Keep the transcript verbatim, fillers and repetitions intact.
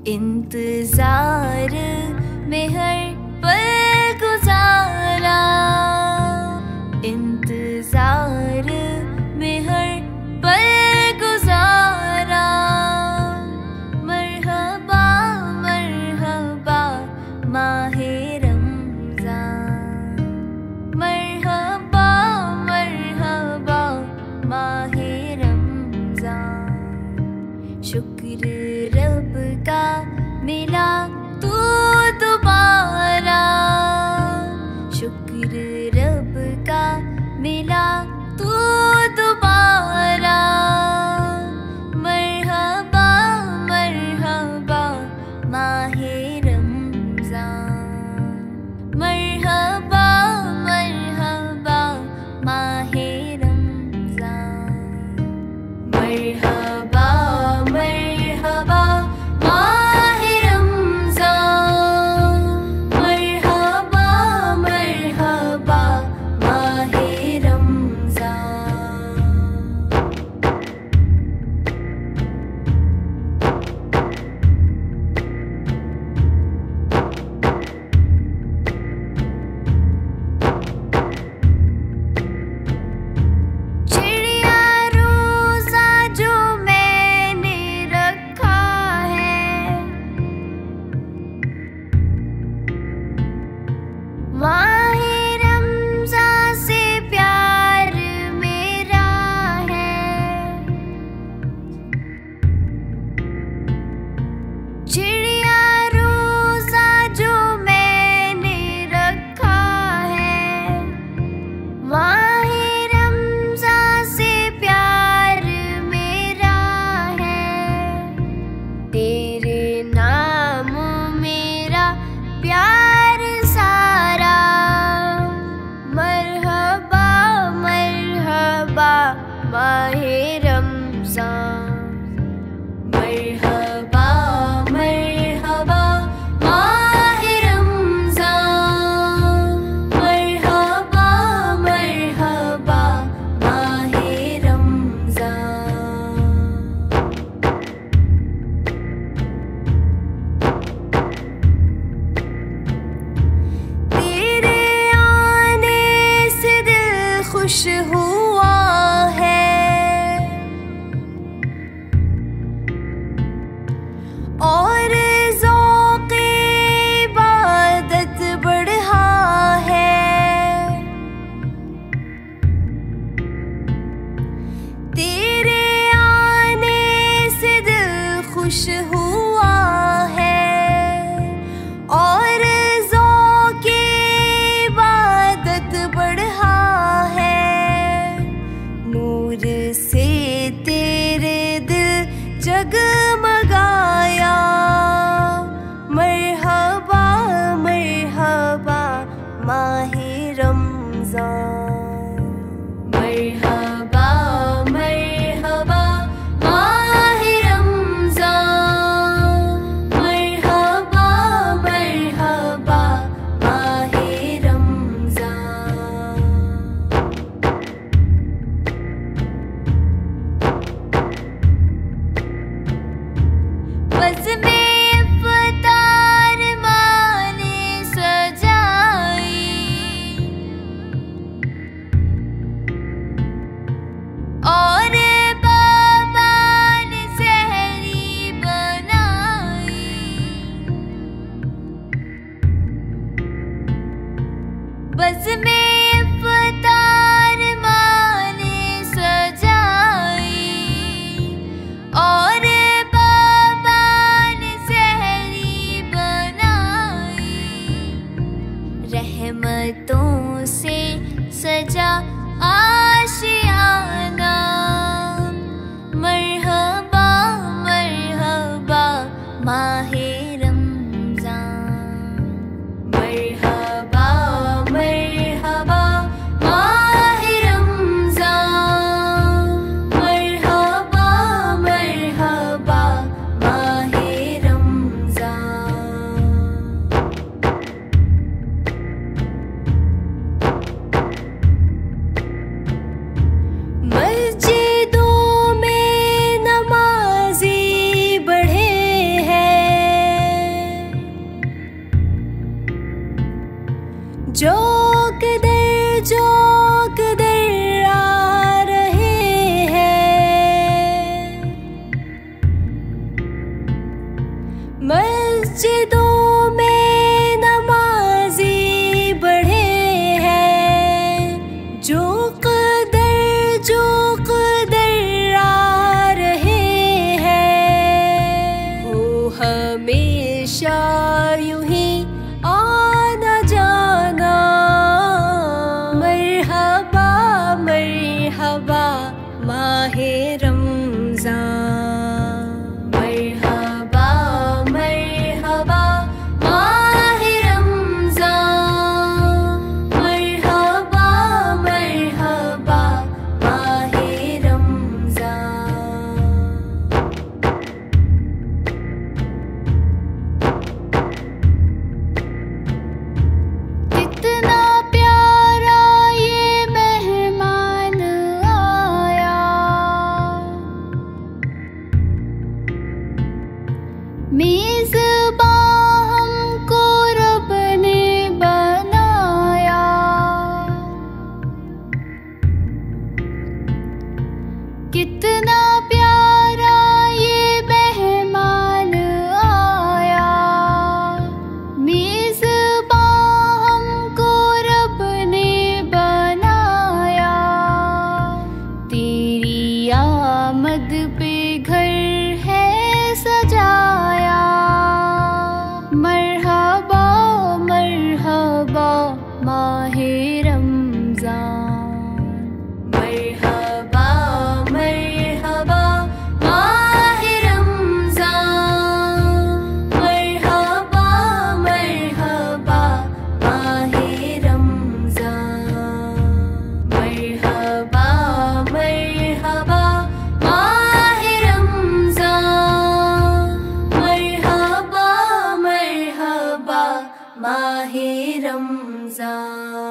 इंतजार में हर पल गुजारा, इंतजार में हर पल गुजारा। मरहबा मरहबा माहे रमज़ान, मरहबा मरहबा माहे रमज़ान। शुक्र रब का मिला तू दोबारा, शुक्र रब का मिला तू दोबारा। मरहबा मरहबा माहे रमज़ान, मरहबा मरहबा माहे रमज़ान। मरहबा मरहबा माहे रमज़ान, मरहबा मरहबा माहे रमज़ान। चिड़िया रोज़ा जो मैंने रखा है, माहे रमज़ान से प्यार मेरा है। चिड़िया रोज़ा जो मैंने रखा है, माहे रमज़ान से प्यार मेरा है। तेरे नाम मेरा प्यार सारा। मरहबा मरहबा माहे रमज़ान, मरहबा मरहबा माहे रमज़ान, मरहबा मरहबा माहे रमज़ान। तेरे आने से दिल खुश हुआ है, और ज़ौक़े इबादत बढ़ा है। तेरे आने से दिल खुश हुआ है, और ज़ौक़े इबादत बढ़ा है। नूर से तेरे दिल जगमगाया। मरहबा मरहबा माहे रमज़ान, मरहबा मरहबा माहे रमज़ान, मरहबा मरहबा माहे रमज़ान। बज़ में इफ़्तार माने सजाई, और बाबा ने सहरी बनाई। बज़ में इफ़्तार माने सजाई, और बाबा ने सहरी बनाई। रहमतों से सजा आशियाना। मरहबा मरहबा माहे रमज़ान, मरहबा मरहबा माहे रमज़ान, मरहबा मरहबा माहे रमज़ान। मस्जिदों में नमाज़ी बढ़े हैं, मस्जिदों में नमाजी बढ़े हैं, जो कदर जो कदर आ रहे हैं। हो हमेशा यूं ही आना जाना, मरहबा मरहबा माहे रमज़ान। मेज़बान हमको रब ने बनाया, कितना प्यारा ये मेहमान आया। मेज़बान हमको रब ने बनाया, तेरी आमद पे घर है सजाया। मरहबा मरहबा माहे रमज़ान, मरहबा मरहबा माहे रमज़ान, मरहबा मरहबा माहे रमज़ान, मरहबा मरहबा माहे रमज़ान, मरहबा मरहबा माहे रमज़ान।